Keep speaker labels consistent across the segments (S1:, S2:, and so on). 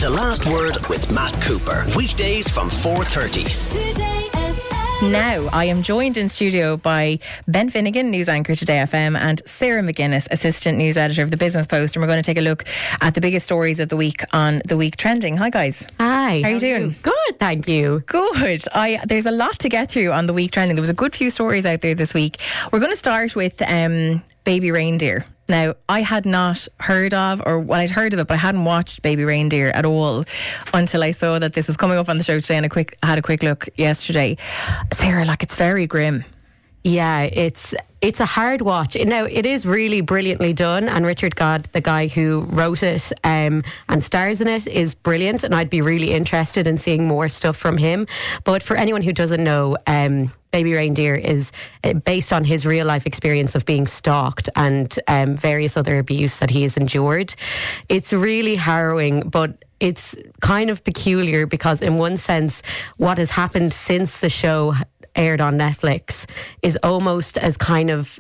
S1: The Last Word with Matt Cooper. Weekdays from 4:30.
S2: Today FM.
S3: Now, I am joined in studio by Ben Finnegan, news anchor Today FM, and Sarah McGuinness, assistant news editor of The Business Post. And we're going to take a look at the biggest stories of the week on The Week Trending. Hi, guys.
S4: Hi.
S3: How are you doing?
S4: Good, thank you.
S3: Good. There's a lot to get through on The Week Trending. There was a good few stories out there this week. We're going to start with Baby Reindeer. Now, I had not heard of, or well, I'd heard of it, but I hadn't watched Baby Reindeer at all until I saw that this was coming up on the show today, and had a quick look yesterday. Sarah, it's very grim.
S4: Yeah, it's a hard watch. Now, it is really brilliantly done, and Richard Gad, the guy who wrote it and stars in it, is brilliant, and I'd be really interested in seeing more stuff from him. But for anyone who doesn't know, Baby Reindeer is based on his real life experience of being stalked and various other abuse that he has endured. It's really harrowing, but it's kind of peculiar because in one sense, what has happened since the show aired on Netflix is almost as kind of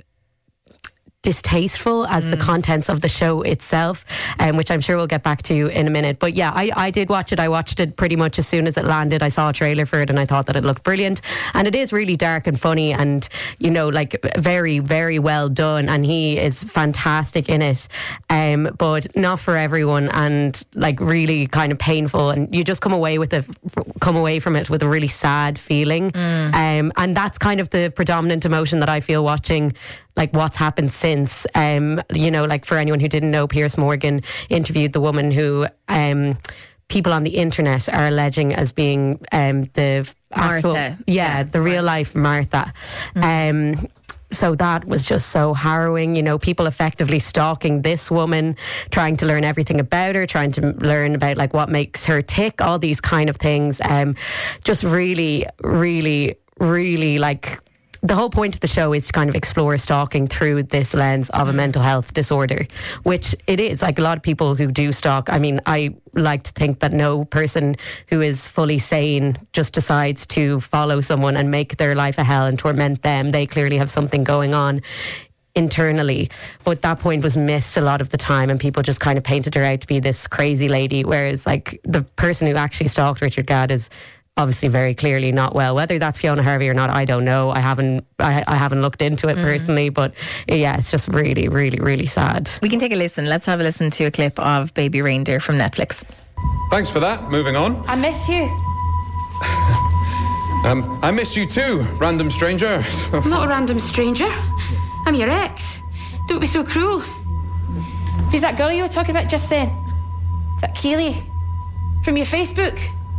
S4: distasteful as the contents of the show itself, which I'm sure we'll get back to in a minute. But yeah, I did watch it. I watched it pretty much as soon as it landed. I saw a trailer for it and I thought that it looked brilliant. And it is really dark and funny and, very, very well done. And he is fantastic in it. But not for everyone, and really kind of painful. And you just come away from it with a really sad feeling. And that's kind of the predominant emotion that I feel watching what's happened since. For anyone who didn't know, Piers Morgan interviewed the woman who people on the internet are alleging as being the actual
S3: Martha.
S4: the real life Martha. So that was just so harrowing, people effectively stalking this woman, trying to learn everything about her, trying to learn about what makes her tick, all these kind of things. Just really, really, really the whole point of the show is to kind of explore stalking through this lens of a mental health disorder, which it is. A lot of people who do stalk, I like to think that no person who is fully sane just decides to follow someone and make their life a hell and torment them. They clearly have something going on internally, but that point was missed a lot of the time, and people just kind of painted her out to be this crazy lady, whereas the person who actually stalked Richard Gad is obviously very clearly not well. Whether that's Fiona Harvey or not, I don't know. I haven't looked into it personally, but yeah, it's just really, really, really sad.
S3: We can take a listen. Let's have a listen to a clip of Baby Reindeer from Netflix.
S5: Thanks for that. Moving on.
S6: I miss you.
S5: I miss you too, random stranger.
S6: I'm not a random stranger. I'm your ex. Don't be so cruel. Who's that girl you were talking about just then? Is that Keely? From your Facebook?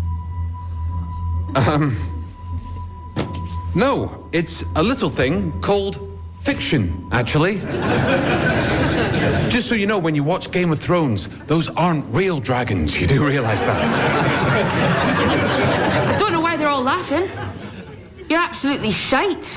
S5: No, it's a little thing called fiction, actually. Just so you know, when you watch Game of Thrones, those aren't real dragons. You do realise that?
S6: I don't know why they're all laughing. You're absolutely shite.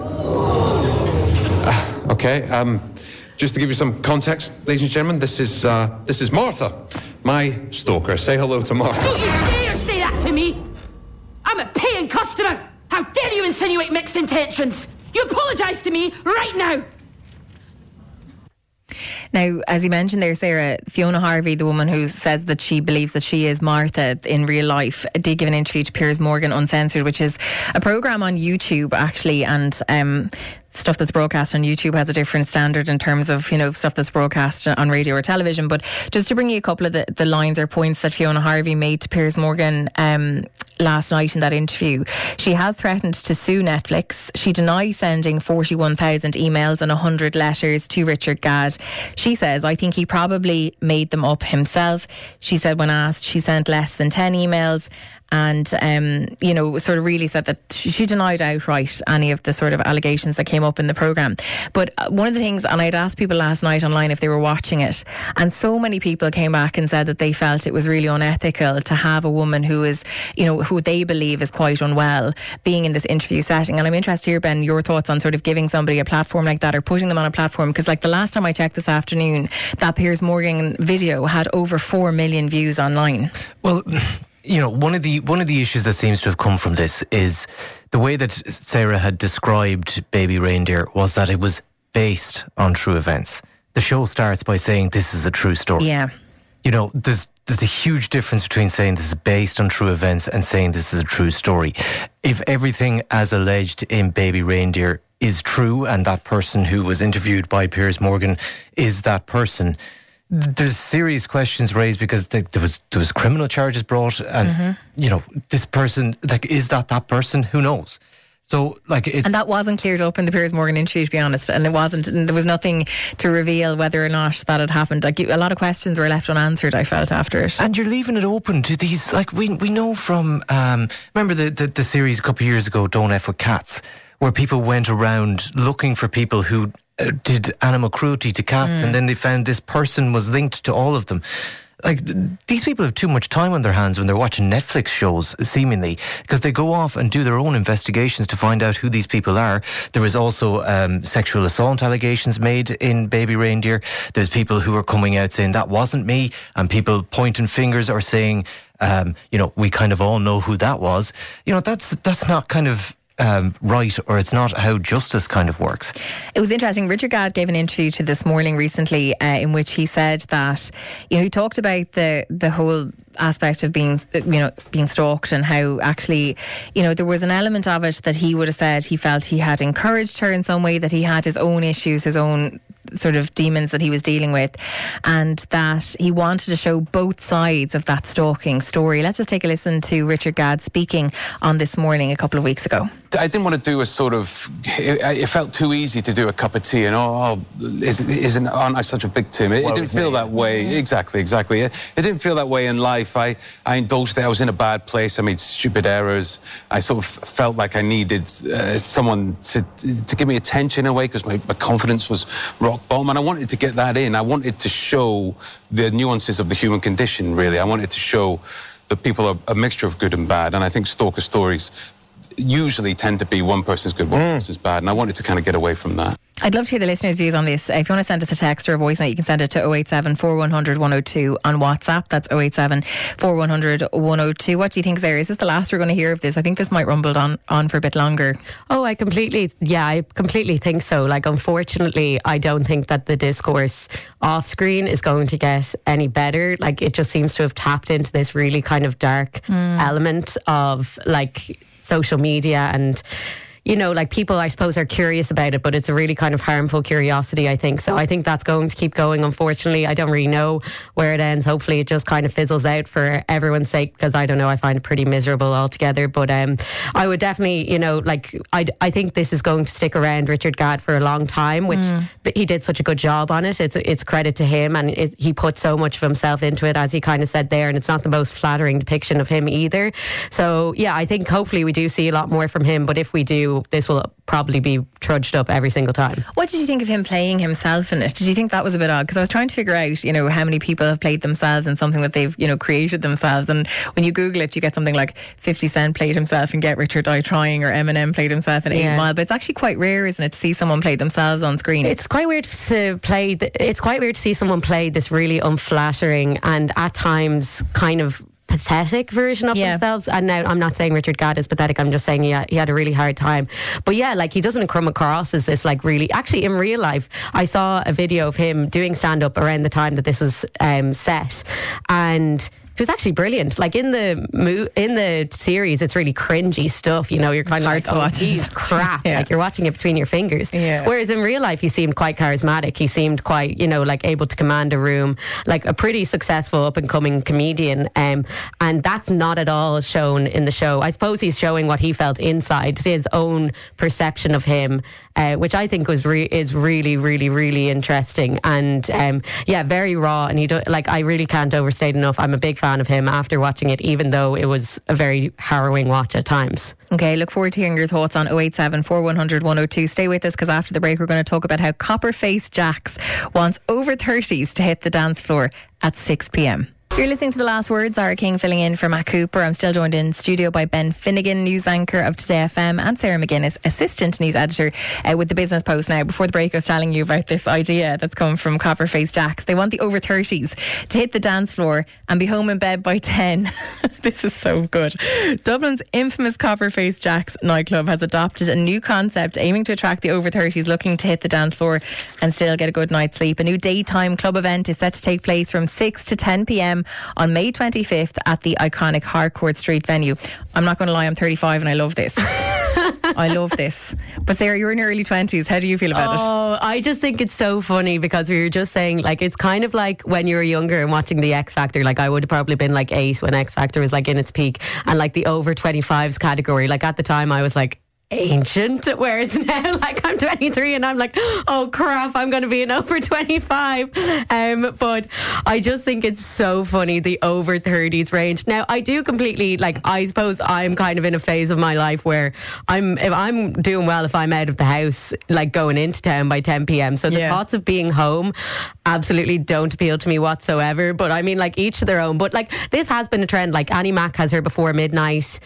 S5: Okay, just to give you some context, ladies and gentlemen, this is Martha, my stalker. Say hello to Martha.
S6: Don't you dare say that to me! I'm a paying customer! How dare you insinuate mixed intentions? You apologise to me right now!
S3: Now, as you mentioned there, Sarah, Fiona Harvey, the woman who says that she believes that she is Martha in real life, did give an interview to Piers Morgan Uncensored, which is a programme on YouTube, actually, and stuff that's broadcast on YouTube has a different standard in terms of, stuff that's broadcast on radio or television. But just to bring you a couple of the lines or points that Fiona Harvey made to Piers Morgan last night in that interview. She has threatened to sue Netflix. She denies sending 41,000 emails and 100 letters to Richard Gad. She says, I think he probably made them up himself. She said when asked, she sent less than 10 emails. And, sort of really said that she denied outright any of the sort of allegations that came up in the programme. But one of the things, and I'd asked people last night online if they were watching it, and so many people came back and said that they felt it was really unethical to have a woman who is, who they believe is quite unwell, being in this interview setting. And I'm interested to hear, Ben, your thoughts on sort of giving somebody a platform like that or putting them on a platform, because the last time I checked this afternoon, that Piers Morgan video had over 4 million views online.
S7: Well, one of the issues that seems to have come from this is the way that Sarah had described Baby Reindeer was that it was based on true events. The show starts by saying this is a true story.
S3: Yeah.
S7: There's there's a huge difference between saying this is based on true events and saying this is a true story. If everything as alleged in Baby Reindeer is true and that person who was interviewed by Piers Morgan is that person, there's serious questions raised because there was criminal charges brought and, you know, this person, like, is that person? Who knows? So, like, it's...
S3: And that wasn't cleared up in the Piers Morgan interview, to be honest. And there was nothing to reveal whether or not that had happened. Like, a lot of questions were left unanswered, I felt, after it.
S7: And you're leaving it open to these, like, we know from, remember the series a couple of years ago, Don't F With Cats, where people went around looking for people who did animal cruelty to cats, and then they found this person was linked to all of them. Like, these people have too much time on their hands when they're watching Netflix shows, seemingly, because they go off and do their own investigations to find out who these people are. There was also sexual assault allegations made in Baby Reindeer. There's people who are coming out saying that wasn't me, and people pointing fingers or saying, you know, we kind of all know who that was. You know, that's not kind of right, or it's not how justice kind of works.
S3: It was interesting. Richard Gadd gave an interview to This Morning recently in which he said that, you know, he talked about the whole aspect of being stalked, and how actually, you know, there was an element of it that he would have said he felt he had encouraged her in some way, that he had his own issues, his own sort of demons that he was dealing with, and that he wanted to show both sides of that stalking story. Let's just take a listen to Richard Gadd speaking on This Morning a couple of weeks ago.
S8: I didn't want to do a sort of... It felt too easy to do a cup of tea and, aren't I such a victim? It didn't feel that way. Exactly. It didn't feel that way in life. I indulged it. I was in a bad place. I made stupid errors. I sort of felt like I needed someone to give me attention in a way, because my confidence was rock bottom, and I wanted to get that in. I wanted to show the nuances of the human condition, really. I wanted to show that people are a mixture of good and bad, and I think stalker stories usually tend to be one person's good, one person's bad, and I wanted to kind of get away from that.
S3: I'd love to hear the listeners' views on this. If you want to send us a text or a voice note, you can send it to 087 4100 102 on WhatsApp. That's 087 4100 102. What do you think, Sarah? Is this the last we're going to hear of this? I think this might rumble on for a bit longer.
S4: Oh, I completely think so. Like, unfortunately, I don't think that the discourse off screen is going to get any better. Like, it just seems to have tapped into this really kind of dark element of, like, social media, and, you know, like, people, I suppose, are curious about it, but it's a really kind of harmful curiosity, I think. So I think that's going to keep going, unfortunately. I don't really know where it ends. Hopefully it just kind of fizzles out for everyone's sake, because I don't know, I find it pretty miserable altogether. But I would definitely, you know, like, I think this is going to stick around Richard Gadd for a long time, which but he did such a good job on it. It's credit to him, and he put so much of himself into it, as he kind of said there, and it's not the most flattering depiction of him either. So yeah, I think hopefully we do see a lot more from him, but if we do, this will probably be trudged up every single time.
S3: What did you think of him playing himself in it? Did you think that was a bit odd? Because I was trying to figure out, you know, how many people have played themselves in something that they've, you know, created themselves. And when you Google it, you get something like 50 Cent played himself in Get Rich or Die Trying, or Eminem played himself in 8 Mile. But it's actually quite rare, isn't it, to see someone play themselves on screen?
S4: It's quite weird it's quite weird to see someone play this really unflattering and at times kind of pathetic version of themselves. And now, I'm not saying Richard Gadd is pathetic, I'm just saying he had a really hard time. But yeah, like, he doesn't come across as this, like, really... Actually, in real life, I saw a video of him doing stand-up around the time that this was set, and it was actually brilliant. Like, in the series, it's really cringy stuff. You know, you're kind of like, oh, geez, crap. Like, you're watching it between your fingers. Whereas in real life, he seemed quite charismatic. He seemed quite, you know, like, able to command a room, like a pretty successful up and coming comedian. And that's not at all shown in the show. I suppose he's showing what he felt inside, his own perception of him, which I think is really, really, really interesting. And very raw. And I really can't overstate enough. I'm a big fan of him after watching it, even though it was a very harrowing watch at times.
S3: Okay, look forward to hearing your thoughts on 087 4100 102. Stay with us, because after the break we're going to talk about how Copperface Jacks wants over 30s to hit the dance floor at 6 p.m. You're listening to The Last Word. Zara King filling in for Matt Cooper. I'm still joined in studio by Ben Finnegan, news anchor of Today FM, and Sarah McGuinness, assistant news editor with the Business Post. Now, before the break, I was telling you about this idea that's come from Copperface Jacks. They want the over 30s to hit the dance floor and be home in bed by 10. This is so good. Dublin's infamous Copperface Jacks nightclub has adopted a new concept aiming to attract the over 30s looking to hit the dance floor and still get a good night's sleep. A new daytime club event is set to take place from 6 to 10 p.m. p.m. on May 25th at the iconic Harcourt Street venue. I'm not going to lie, I'm 35 and I love this. I love this. But Sarah, you're in your early 20s. How do you feel about it?
S4: Oh, I just think it's so funny because we were just saying, like, it's kind of like when you were younger and watching the X Factor. Like, I would have probably been like 8 when X Factor was like in its peak, and like the over 25s category. Like at the time, I was like ancient, whereas now like I'm 23 and I'm like, oh crap, I'm going to be an over 25. But I just think it's so funny, the over 30s range. Now I do completely, like, I suppose I'm kind of in a phase of my life where if I'm doing well if I'm out of the house, like going into town by 10 p.m. So the thoughts of being home absolutely don't appeal to me whatsoever. But I mean, like, each to their own. But like, this has been a trend. Like Annie Mac has her before midnight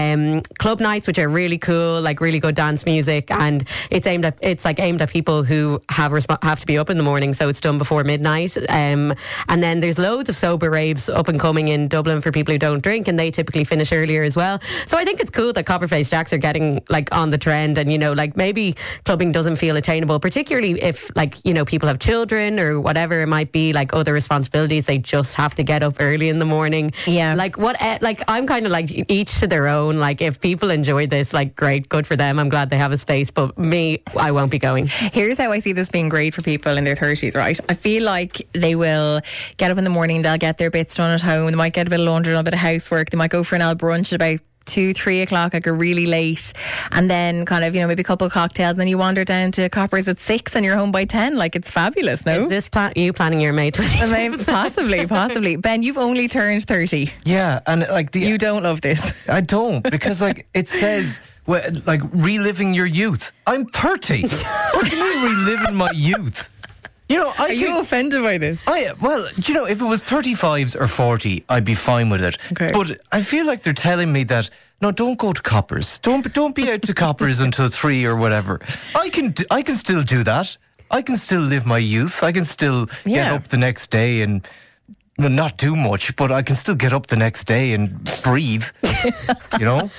S4: club nights, which are really cool, like really good dance music, and it's aimed at people who have to be up in the morning, so it's done before midnight. And then there's loads of sober raves up and coming in Dublin for people who don't drink, and they typically finish earlier as well. So I think it's cool that Copperface Jacks are getting like on the trend, and you know, like maybe clubbing doesn't feel attainable, particularly if, like, you know, people have children or whatever it might be, like other responsibilities. They just have to get up early in the morning. Yeah, like like I'm kind of like each to their own. Like if people enjoy this, like great, good for them. I'm glad they have a space, but me, I won't be going.
S3: Here's how I see this being great for people in their 30s, right? I feel like they will get up in the morning, they'll get their bits done at home, they might get a bit of laundry, a bit of housework, they might go for an L brunch at about 2-3 o'clock, like a really late, and then kind of, you know, maybe a couple of cocktails, and then you wander down to Coppers at 6 and you're home by 10. Like, it's fabulous. No,
S4: is this you planning your May
S3: 25th? Possibly. Ben, you've only turned 30.
S7: Yeah, and like
S3: you don't love this.
S7: I don't, because like it says, like, reliving your youth. I'm 30. What do you mean reliving my youth? You know,
S3: are you offended by this?
S7: Well, you know, if it was 35s or 40, I'd be fine with it. Okay. But I feel like they're telling me that, no, don't go to Coppers. Don't be out to Coppers until 3 or whatever. I can still do that. I can still live my youth. I can still get up the next day and not do much, but I can still get up the next day and breathe. You know?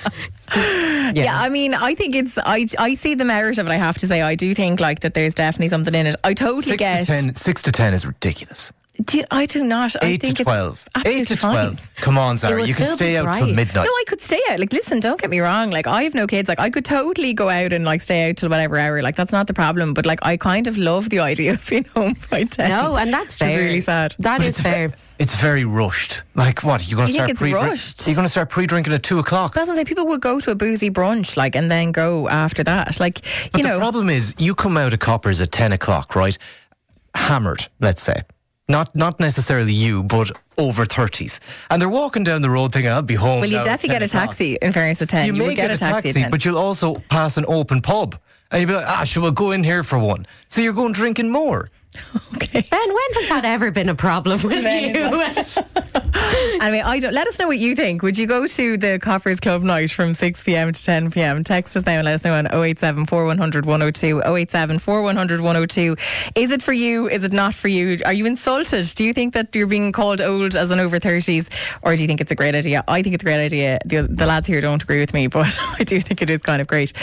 S3: Yeah, I mean, I think I see the merit of it, I have to say. I do think like that there's definitely something in it. I totally get
S7: 6 to 10 is ridiculous.
S3: I do not.
S7: 8 to 12. 8 to 12.
S3: Fine.
S7: Come on, Zara. You can stay out till midnight.
S3: No, I could stay out. Like, listen, don't get me wrong. Like, I have no kids. Like, I could totally go out and like stay out till whatever hour. Like, that's not the problem. But like, I kind of love the idea of being home by 10.
S4: No, and that's fair.
S3: It's really sad.
S4: That is fair.
S7: It's very rushed. Like, what? You're going to start
S3: rushed?
S7: You're going to start pre-drinking at 2 o'clock.
S3: That's something people would go to a boozy brunch, like, and then go after that. Like,
S7: but the problem is, you come out of Coppers at 10 o'clock, right? Hammered, let's say. Not necessarily you, but over 30s. And they're walking down the road thinking, I'll be home.
S3: Well, you definitely get a taxi, in fairness, at 10.
S7: You
S3: would get a taxi at 10.
S7: But you'll also pass an open pub. And you'll be like, sure, we'll go in here for one. So you're going drinking more.
S3: Okay.
S4: Ben, when has that ever been a problem with you?
S3: Anyway, let us know what you think. Would you go to the Coppers Club night from 6 p.m. to 10 p.m? Text us now and let us know on 087 4100 102, 087 4100 102. Is it for you? Is it not for you? Are you insulted? Do you think that you're being called old as an over 30s, or do you think it's a great idea? I think it's a great idea. The lads here don't agree with me, but I do think it is kind of great.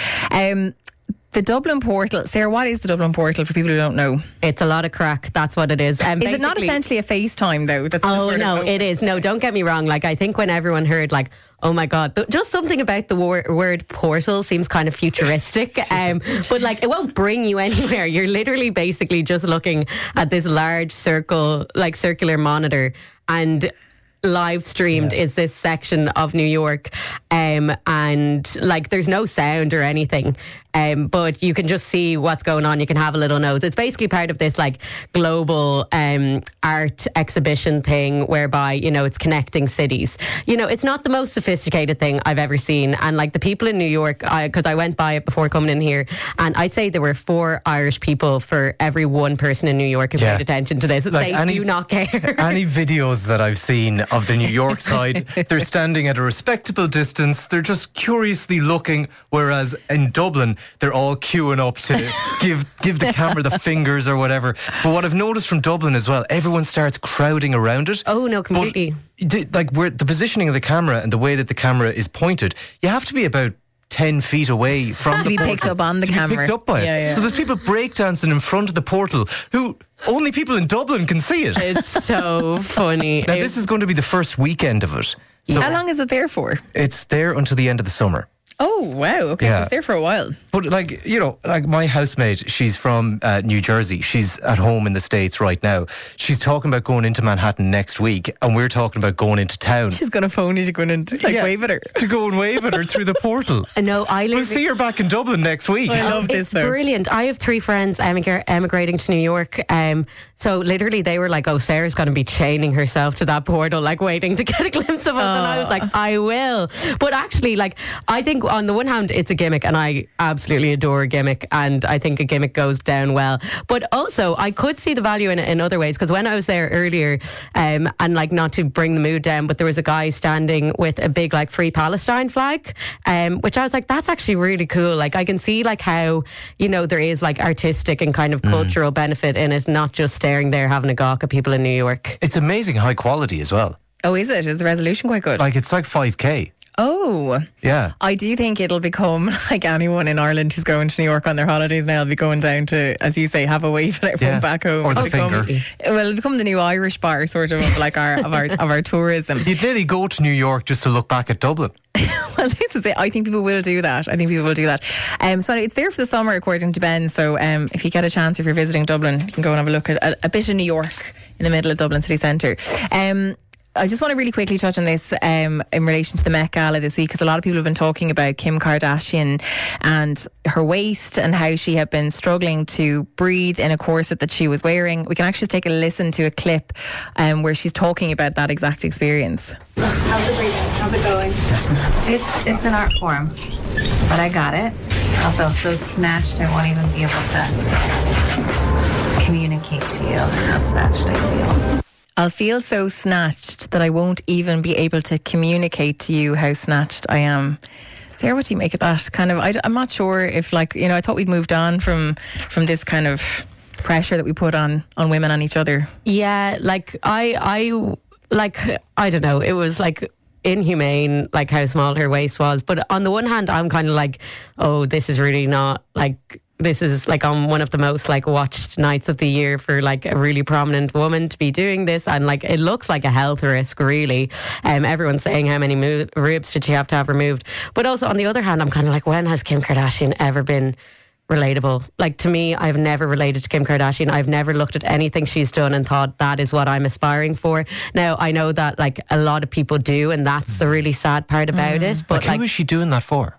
S3: The Dublin Portal. Sarah, what is the Dublin Portal for people who don't know?
S4: It's a lot of crack. That's what it is.
S3: Is it not essentially a FaceTime though?
S4: It is. No, don't get me wrong. Like, I think when everyone heard, like, oh my God, just something about the word portal seems kind of futuristic. But like, it won't bring you anywhere. You're literally basically just looking at this large circular monitor, and live streamed is this section of New York, and like, there's no sound or anything, but you can just see what's going on. You can have a little nose. It's basically part of this like global art exhibition thing, whereby, you know, it's connecting cities. You know, it's not the most sophisticated thing I've ever seen, and like the people in New York, because I went by it before coming in here, and I'd say there were 4 Irish people for every one person in New York who paid attention to this. Like, they do not care.
S7: Any videos that I've seen of the New York side, they're standing at a respectable distance. They're just curiously looking, whereas in Dublin, they're all queuing up to give the camera the fingers or whatever. But what I've noticed from Dublin as well, everyone starts crowding around it.
S4: Oh no, completely.
S7: But, like, where the positioning of the camera and the way that the camera is pointed, you have to be about 10 feet away from
S3: to be picked up on the camera.
S7: Picked up by it.
S3: Yeah.
S7: So there's people breakdancing in front of the portal who only people in Dublin can see it.
S4: It's so funny.
S7: Now, this is going to be the first weekend of it. So
S3: How long is it there for?
S7: it's there until the end of the summer.
S3: Oh, wow. Okay,
S7: Yeah.
S3: so it's there for a while.
S7: But like, you know, like my housemate, she's from New Jersey. She's at home in the States right now. She's talking about going into Manhattan next week, and we're talking about going into town.
S3: She's going to phone you to go in and
S7: Yeah,
S3: wave at her.
S7: to go and wave at her through the portal.
S4: No, I
S7: We'll
S4: live.
S7: see her back in Dublin next week.
S3: I love this
S4: It's
S3: though.
S4: brilliant. I have 3 friends emigrating to New York. So literally they were like, oh, Sarah's going to be chaining herself to that portal, like waiting to get a glimpse of us. And I was like, I will. But actually, like, I think on the one hand, it's a gimmick, and I absolutely adore a gimmick. And I think a gimmick goes down well. But also, I could see the value in it in other ways. Because when I was there earlier, and like not to bring the mood down, but there was a guy standing with a big like Free Palestine flag, which I was like, that's actually really cool. Like I can see like how, you know, there is like artistic and kind of cultural benefit in it, not just staring there having a gawk at people in New York.
S7: It's amazing high quality as well.
S3: Oh, is it? Is the resolution quite good?
S7: Like, it's like 5K.
S3: Oh.
S7: Yeah.
S3: I do think it'll become like anyone in Ireland who's going to New York on their holidays now will be going down to, as you say, have a wave at everyone
S7: Yeah.
S3: back home.
S7: Or the
S3: It'll become,
S7: finger.
S3: well, it'll become the new Irish bar, sort of like our tourism.
S7: You'd nearly go to New York just to look back at Dublin.
S3: Well, this is it. I think people will do that. So anyway, it's there for the summer, according to Ben. So if you get a chance, if you're visiting Dublin, you can go and have a look at a bit of New York in the middle of Dublin city centre. I just want to really quickly touch on this in relation to the Met Gala this week, because a lot of people have been talking about Kim Kardashian and her waist and how she had been struggling to breathe in a corset that she was wearing. We can actually just take a listen to a clip where she's talking about that exact experience.
S9: How's the breathing? How's it going? It's an art form, but I got it. I'll feel so snatched I won't even be able to communicate to you how snatched I feel.
S3: I'll feel so snatched that I won't even be able to communicate to you how snatched I am. Sarah, what do you make of that? Kind of, I'm not sure if, like, you know, I thought we'd moved on from this kind of pressure that we put on women and each other.
S4: Yeah, like I don't know. It was like inhumane, like how small her waist was. But on the one hand, I'm kind of like, oh, this is really not like. This is like on one of the most like watched nights of the year for like a really prominent woman to be doing this, and like it looks like a health risk really. Everyone's saying how many ribs did she have to have removed, but also on the other hand, I'm kind of like, when has Kim Kardashian ever been relatable? Like, to me, I've never related to Kim Kardashian. I've never looked at anything she's done and thought that is what I'm aspiring for. Now I know that like a lot of people do, and that's the really sad part about it. But
S7: Like, who is she doing that for?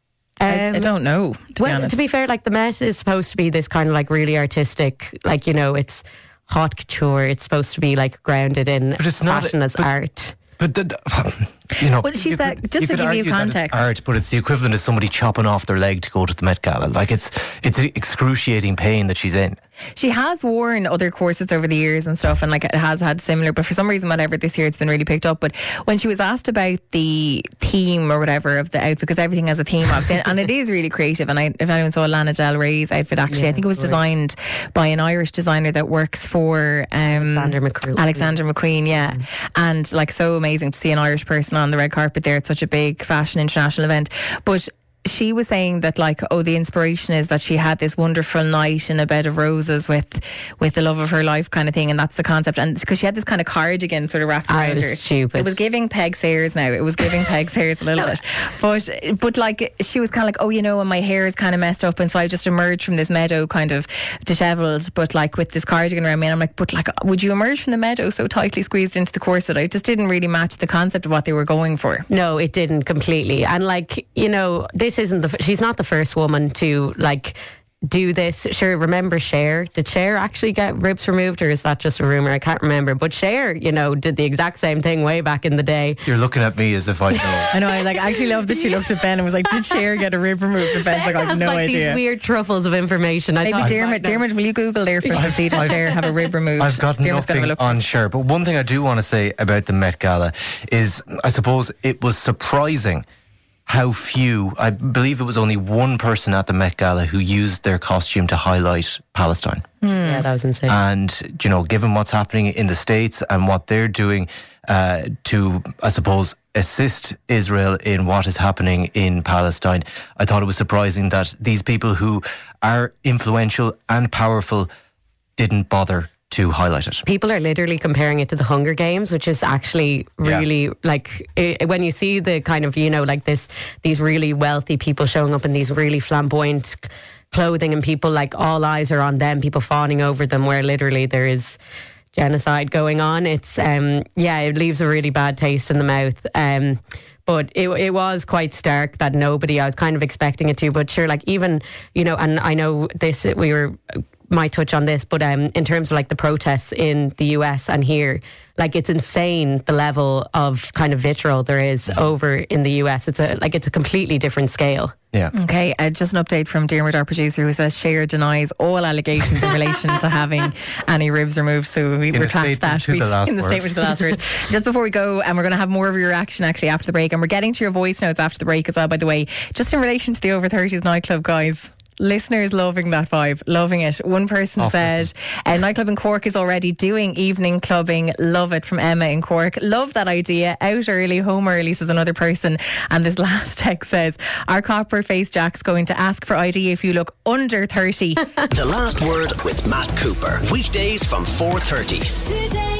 S3: I don't know, to be honest.
S4: To be fair, like the Met is supposed to be this kind of like really artistic, like, you know, it's haute couture. It's supposed to be like grounded in
S7: But it's not-
S4: fashion as
S7: but-
S4: art.
S7: But, you know,
S3: Well, she
S7: you
S3: said,
S7: could-
S3: just to
S7: could
S3: give you
S7: argue that it's
S3: context.
S7: art, but it's the equivalent of somebody chopping off their leg to go to the Met Gala. Like, it's excruciating pain that she's in.
S3: She has worn other corsets over the years and stuff, and like it has had similar, but for some reason, whatever, this year it's been really picked up. But when she was asked about the theme or whatever of the outfit, because everything has a theme, obviously, and it is really creative. And if anyone saw Lana Del Rey's outfit, actually, I think it was designed by an Irish designer that works for Alexander McQueen, yeah. And like, so amazing to see an Irish person on the red carpet there at such a big fashion international event. But she was saying that, like, oh, the inspiration is that she had this wonderful night in a bed of roses with the love of her life, kind of thing, and that's the concept. And because she had this kind of cardigan sort of wrapped around her.
S4: Stupid.
S3: It was giving Peg Sayers now. It was giving Peg Sayers a little bit, but like, she was kind of like, oh, you know, and my hair is kind of messed up, and so I just emerged from this meadow kind of dishevelled, but like with this cardigan around me. And I'm like, but like, would you emerge from the meadow so tightly squeezed into the corset? I just didn't really match the concept of what they were going for.
S4: No, it didn't completely. And like, you know, she's not the first woman to like do this. Sure, remember Cher? Did Cher actually get ribs removed, or is that just a rumour? I can't remember. But Cher, you know, did the exact same thing way back in the day.
S7: You're looking at me as if I know.
S3: I know, I actually love that she looked at Ben and was like, did Cher get a rib removed? And Ben's like, I have no idea.
S4: These weird truffles of information.
S3: Maybe Dermot, will you Google there for us and see, does Cher have a rib removed?
S7: I've got
S3: Dermot's gonna have a
S7: nothing
S3: look
S7: on Cher, but one thing I do want to say about the Met Gala is, I suppose it was surprising how few, I believe it was only one person at the Met Gala who used their costume to highlight Palestine.
S4: Yeah, that was insane.
S7: And, you know, given what's happening in the States and what they're doing, to, I suppose, assist Israel in what is happening in Palestine. I thought it was surprising that these people who are influential and powerful didn't bother to highlight it.
S4: People are literally comparing it to the Hunger Games, which is actually really when you see the kind of, like these really wealthy people showing up in these really flamboyant clothing and people like all eyes are on them, people fawning over them, where literally there is genocide going on. It's it leaves a really bad taste in the mouth. But it was quite stark that I was kind of expecting it to, but sure, like even, and I know this, might touch on this, but in terms of like the protests in the US and here, like it's insane the level of kind of vitriol there is over in the US. It's a completely different scale.
S7: Yeah.
S3: Okay, just an update from Dermot, our producer, who says Cher denies all allegations in relation to having any ribs removed. So we retract that in the statement to the last word. Just before we go, and we're going to have more of your reaction actually after the break, and we're getting to your voice notes after the break as well, by the way. Just in relation to the over 30s nightclub, guys. Listeners loving that vibe, loving it. One person said, a nightclub in Cork is already doing evening clubbing. Love it, from Emma in Cork. Love that idea. Out early, home early, says another person. And this last text says, our copper face Jack's going to ask for ID if you look under 30.
S1: The Last Word with Matt Cooper. Weekdays from 4:30.
S2: Today